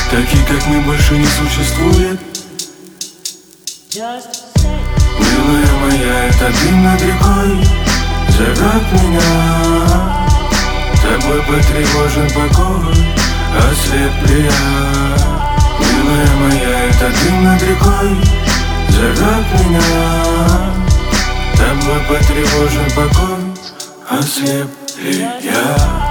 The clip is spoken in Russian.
Такие, как мы, больше не существует. Милая моя, это дым над рекой зовет меня. Тобой потревожен покой, ослеп я. Милая моя, это дым над рекой зовет меня. Тобой потревожен покой, ослеп ли я?